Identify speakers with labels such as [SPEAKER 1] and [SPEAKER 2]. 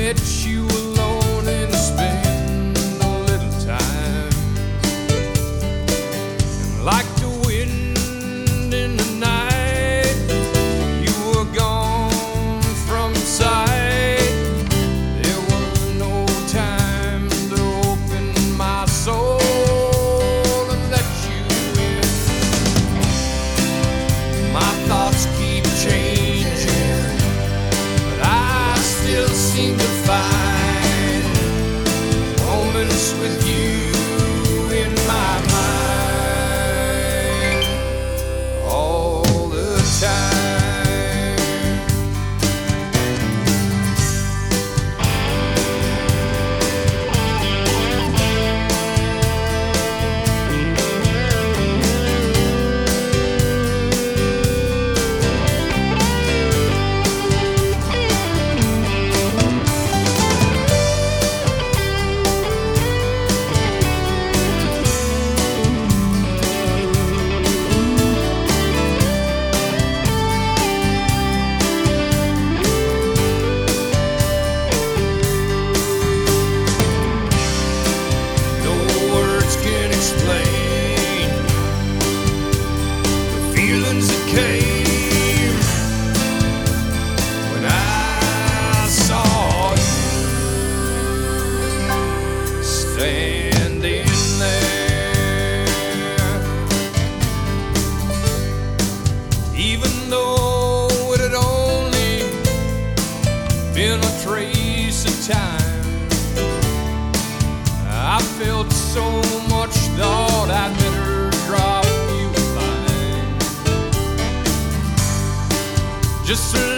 [SPEAKER 1] let you alone and spend a little time. And like the wind in the night, you were gone from sight. There was no time to open my soul and let you in. My thoughts keep changing, but I still seem to find moments with you in my mind all the time. Feelings that came when I saw you standing there. Even though it had only been a trace of time, I felt so much, thought I'd better drop you a line. Just